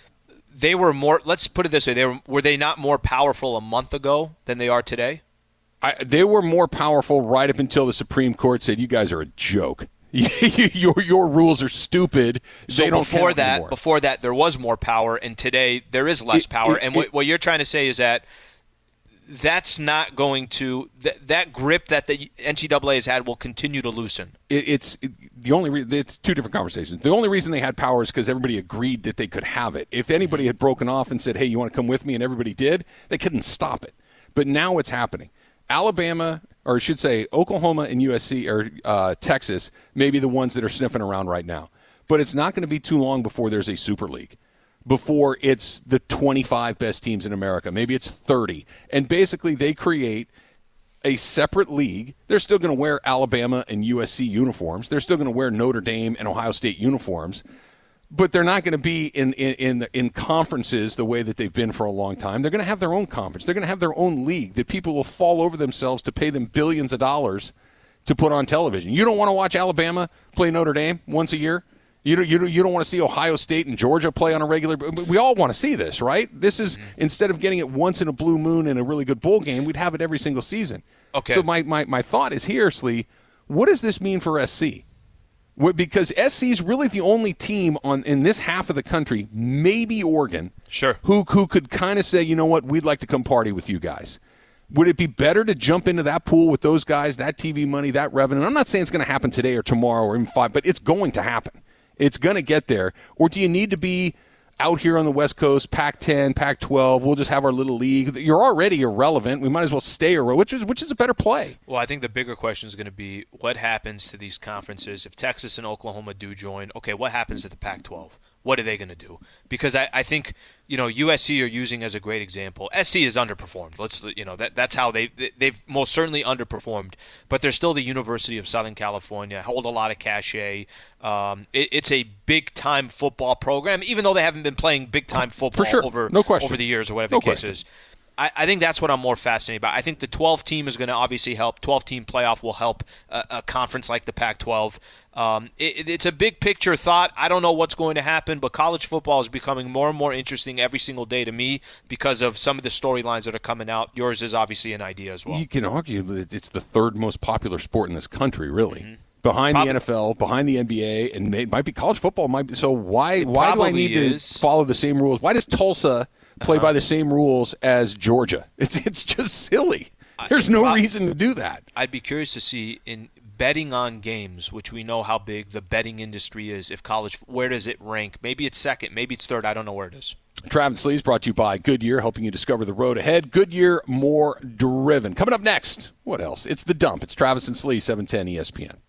Speaker 2: They were more. Let's put it this way: were they not more powerful a month ago than they are today?
Speaker 1: They were more powerful right up until the Supreme Court said, you guys are a joke. your rules are stupid.
Speaker 2: So
Speaker 1: they don't
Speaker 2: before
Speaker 1: count anymore.
Speaker 2: before that, there was more power, and today there is less power. What you're trying to say is that that's not going to that grip that the NCAA has had will continue to loosen.
Speaker 1: It's two different conversations. The only reason they had power is because everybody agreed that they could have it. If anybody had broken off and said, "Hey, you want to come with me?" and everybody did, they couldn't stop it. But now it's happening. Alabama, or I should say Oklahoma and USC or Texas, may be the ones that are sniffing around right now. But it's not going to be too long before there's a Super League, before it's the 25 best teams in America. Maybe it's 30. And basically they create a separate league. They're still going to wear Alabama and USC uniforms. They're still going to wear Notre Dame and Ohio State uniforms. But they're not going to be in conferences the way that they've been for a long time. They're going to have their own conference. They're going to have their own league that people will fall over themselves to pay them billions of dollars to put on television. You don't want to watch Alabama play Notre Dame once a year? You don't want to see Ohio State and Georgia play on a regular – we all want to see this, right? This is – instead of getting it once in a blue moon in a really good bowl game, we'd have it every single season.
Speaker 2: Okay.
Speaker 1: So my thought is here, Slee, what does this mean for SC? Because SC is really the only team in this half of the country, maybe Oregon,
Speaker 2: sure,
Speaker 1: who could kind of say, you know what, we'd like to come party with you guys. Would it be better to jump into that pool with those guys, that TV money, that revenue? I'm not saying it's going to happen today or tomorrow or even 5, but it's going to happen. It's going to get there. Or do you need to be out here on the West Coast, Pac-10, Pac-12, we'll just have our little league? You're already irrelevant. We might as well stay which is a better play.
Speaker 2: Well, I think the bigger question is going to be what happens to these conferences if Texas and Oklahoma do join. Okay, what happens to the Pac-12? What are they going to do? Because I think, USC are using as a great example. SC is underperformed. That's how they've most certainly underperformed. But they're still the University of Southern California, hold a lot of cachet. It's a big-time football program, even though they haven't been playing big-time football over the years or whatever the case is. I think that's what I'm more fascinated about. I think the 12-team is going to obviously help. 12-team playoff will help a conference like the Pac-12. It's a big-picture thought. I don't know what's going to happen, but college football is becoming more and more interesting every single day to me because of some of the storylines that are coming out. Yours is obviously an idea as well.
Speaker 1: You can argue that it's the third most popular sport in this country, really. Mm-hmm. Behind the NFL, behind the NBA, and it might be college football. So why do I need to follow the same rules? Why does Tulsa play by the same rules as Georgia? It's just silly. There's no reason to do that.
Speaker 2: I'd be curious to see in betting on games, which we know how big the betting industry is, if college, where does it rank? Maybe it's second, maybe it's third. I don't know where it is.
Speaker 1: Travis Slee is brought to you by Goodyear, helping you discover the road ahead. Goodyear, more driven. Coming up next, what else? It's The Dump. It's Travis and Slee, 710 ESPN.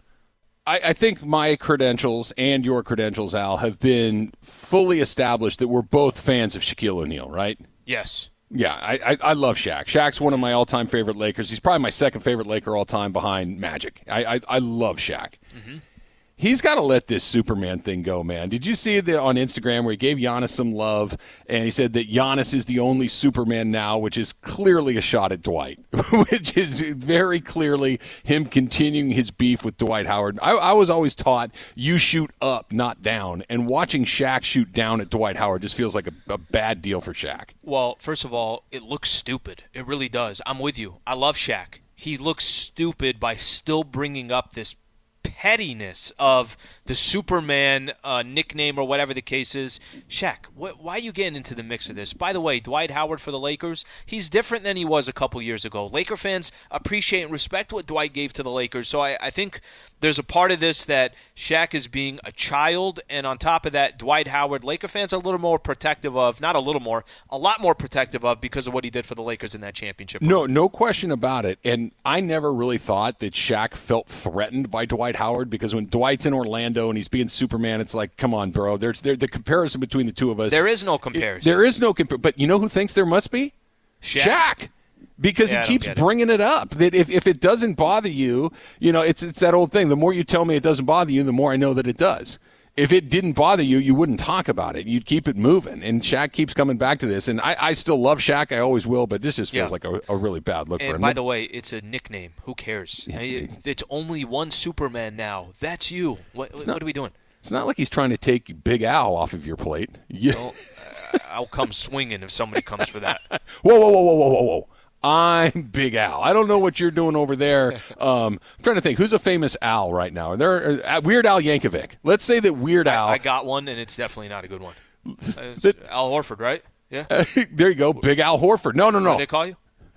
Speaker 1: I think my credentials and your credentials, Al, have been fully established that we're both fans of Shaquille O'Neal, right?
Speaker 2: Yes.
Speaker 1: Yeah, I love Shaq. Shaq's one of my all-time favorite Lakers. He's probably my second favorite Laker all-time behind Magic. I love Shaq. Mm-hmm. He's got to let this Superman thing go, man. Did you see it on Instagram where he gave Giannis some love, and he said that Giannis is the only Superman now, which is clearly a shot at Dwight, which is very clearly him continuing his beef with Dwight Howard. I was always taught you shoot up, not down, and watching Shaq shoot down at Dwight Howard just feels like a bad deal for Shaq.
Speaker 2: Well, first of all, it looks stupid. It really does. I'm with you. I love Shaq. He looks stupid by still bringing up this pettiness of the Superman nickname or whatever the case is. Shaq, why are you getting into the mix of this? By the way, Dwight Howard for the Lakers, he's different than he was a couple years ago. Laker fans appreciate and respect what Dwight gave to the Lakers. So I think there's a part of this that Shaq is being a child, and on top of that, Dwight Howard, Laker fans are a little more protective of, not a little more, a lot more protective of because of what he did for the Lakers in that championship.
Speaker 1: No question about it. And I never really thought that Shaq felt threatened by Dwight Howard, because when Dwight's in Orlando and he's being Superman, it's like, come on, bro. There's the comparison between the two of us.
Speaker 2: There is no comparison.
Speaker 1: There is no comparison. But you know who thinks there must be? Shaq. Because he keeps bringing it up. That if it doesn't bother you, it's that old thing. The more you tell me it doesn't bother you, the more I know that it does. If it didn't bother you, you wouldn't talk about it. You'd keep it moving. And Shaq keeps coming back to this. And I still love Shaq. I always will. But this just feels like a really bad look for him.
Speaker 2: And by the way, it's a nickname. Who cares? It's only one Superman now. That's you. What are we doing?
Speaker 1: It's not like he's trying to take Big Al off of your plate.
Speaker 2: Well, I'll come swinging if somebody comes for that.
Speaker 1: Whoa. I'm Big Al. I don't know what you're doing over there. I'm trying to think. Who's a famous Al right now? Weird Al Yankovic. Let's say that Weird Al.
Speaker 2: I got one, and it's definitely not a good one. Al Horford, right? Yeah.
Speaker 1: There you go. Big Al Horford. No.
Speaker 2: What do they call you?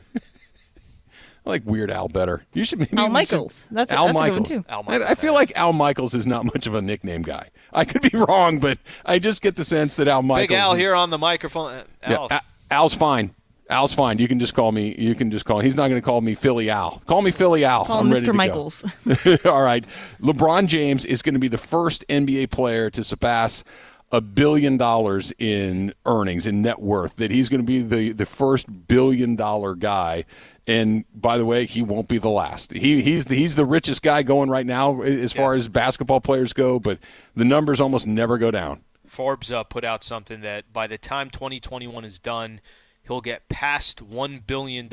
Speaker 1: I like Weird Al better. You should maybe
Speaker 6: Al Michaels. That's a good one too.
Speaker 2: Al Michaels,
Speaker 1: I feel like Al Michaels is not much of a nickname guy. I could be wrong, but I just get the sense that Al Michaels.
Speaker 2: Big Al here on the microphone. Al.
Speaker 1: Yeah, Al's fine. Al's fine. You can just call me. He's not going to call me Philly Al. Call me Philly Al.
Speaker 6: Call him Mr. Michaels.
Speaker 1: All right. LeBron James is going to be the first NBA player to surpass $1 billion in earnings, in net worth. That he's going to be the first $1 billion guy. And by the way, he won't be the last. He's the richest guy going right now as far as basketball players go, but the numbers almost never go down.
Speaker 2: Forbes put out something that by the time 2021 is done, he'll get past $1 billion.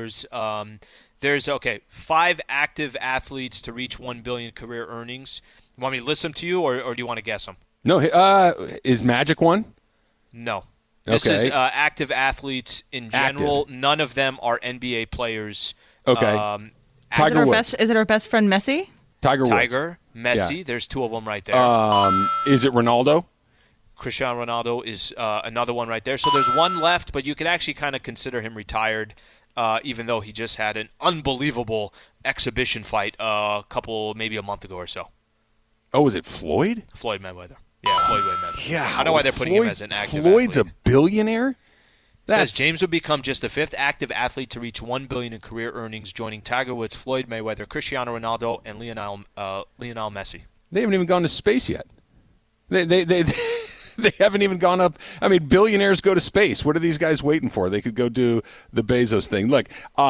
Speaker 2: There's 5 active athletes to reach $1 billion career earnings. You want me to list them to you, or do you want to guess them?
Speaker 1: No. Is Magic one?
Speaker 2: No. This is active athletes in general. Active. None of them are NBA players.
Speaker 1: Okay.
Speaker 6: Tiger Woods. Is it our best friend Messi?
Speaker 1: Tiger,
Speaker 2: Messi. Yeah. There's 2 of them right there.
Speaker 1: Is it Ronaldo?
Speaker 2: Cristiano Ronaldo is another one right there. So there's one left, but you could actually kind of consider him retired, even though he just had an unbelievable exhibition fight maybe a month ago or so.
Speaker 1: Oh, was it Floyd?
Speaker 2: Floyd Mayweather. Yeah, Floyd Mayweather.
Speaker 1: Yeah,
Speaker 2: I know why they're putting him as an active
Speaker 1: Floyd's
Speaker 2: athlete.
Speaker 1: a billionaire?
Speaker 2: Says James would become just the 5th active athlete to reach $1 billion in career earnings, joining Tiger Woods, Floyd Mayweather, Cristiano Ronaldo, and Lionel Messi.
Speaker 1: They haven't even gone to space yet. They haven't even gone up. I mean, billionaires go to space. What are these guys waiting for? They could go do the Bezos thing. Look,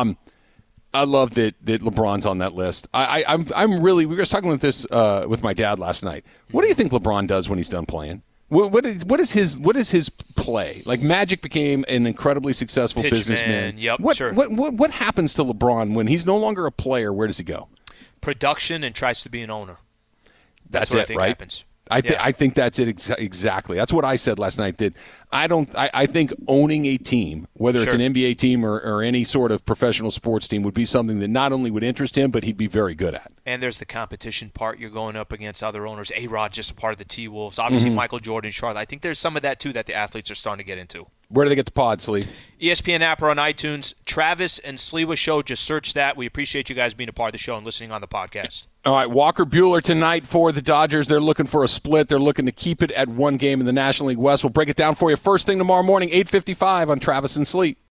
Speaker 1: I love that LeBron's on that list. I'm really. We were talking with this with my dad last night. What do you think LeBron does when he's done playing? What is his play? Like, Magic became an incredibly successful businessman.
Speaker 2: Yep, sure.
Speaker 1: What happens to LeBron when he's no longer a player? Where does he go?
Speaker 2: Production, and tries to be an owner.
Speaker 1: That's
Speaker 2: what
Speaker 1: it,
Speaker 2: I think
Speaker 1: right?
Speaker 2: happens.
Speaker 1: I think that's it exactly. That's what I said last night. That I think owning a team, whether it's an NBA team or any sort of professional sports team, would be something that not only would interest him, but he'd be very good at.
Speaker 2: And there's the competition part. You're going up against other owners. A-Rod, just a part of the T-Wolves. Obviously, Michael Jordan, Charlotte. I think there's some of that, too, that the athletes are starting to get into.
Speaker 1: Where do they get the pod, Slee?
Speaker 2: ESPN app or on iTunes. Travis and Sliwa Show. Just search that. We appreciate you guys being a part of the show and listening on the podcast.
Speaker 1: All right, Walker Buehler tonight for the Dodgers. They're looking for a split. They're looking to keep it at one game in the National League West. We'll break it down for you first thing tomorrow morning, 8:55 on Travis and Slee.